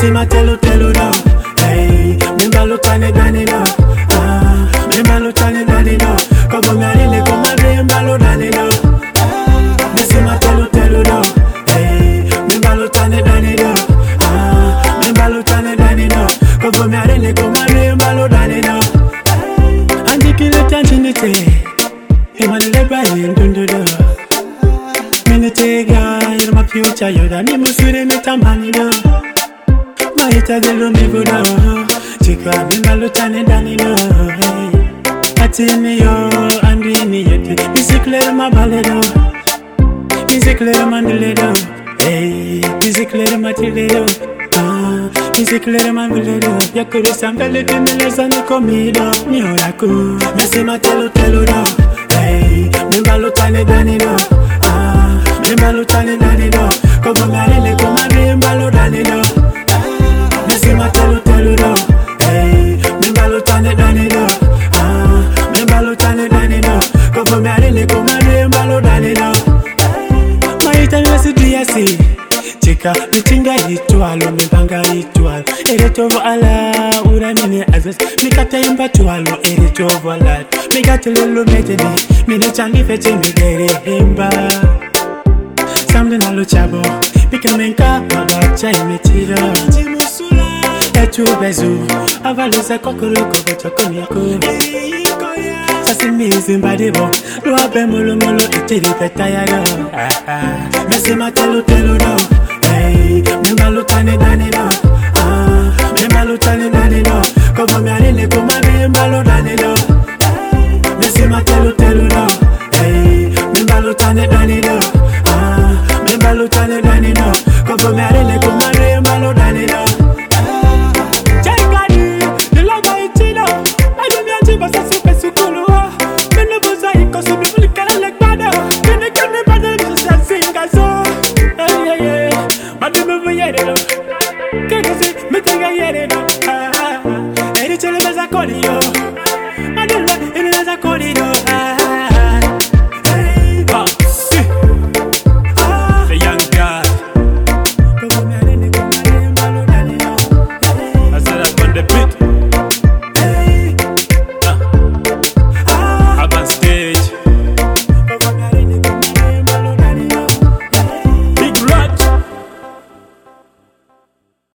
Mesima telu telu do. Hey, mimbalo tane dani do. Mimbalo tane dani do. Kobo miarele koma mimbalo dani do. Mesima telu telu do. Hey, mimbalo tane dani do. Mimbalo tane dani do. Kobo miarele koma mimbalo dani do. Andikile tantinite. Imanile bayi ndundudo. Minute guy, my future, you're the name of Sweden, Tamani. Maita de Lumibudo, Chica, Mimalutane Danino, Atinio, Andrini, Bicicleta Mabaledo, Bicicleta Mandeledo, Bicicleta Matiledo, Bicicleta Mandeledo, Yakuru Sambele, Melazani Comido, Mioraku, Messima Teludo, Mimalutane Danino. Mimbalo tane dani do. Kobo miarele koma mimbalo dani do. Mesima telu telu do. Mimbalo tane dani do. Mimbalo tane dani do. Kobo miarele koma mimbalo dani do. Maita nasi diasi. Chika mitinga itualo mibanga itualo. Eretovo ala ura mine azas. Mikata imba tualo eretovo ala. Mikata lulu metene. Mine changi fete migere imba. Something a lo chabo, becoming car, bacha imitiro. Etu bezu, avaluza kokoroko botokonyako. Sasimi zimbadibo, lo abemolo molo itiri petayado. Mesima telu telu do, mimbalo tane dani do. Mimbalo tane dani do, kobo miarele koma mimbalo dani do.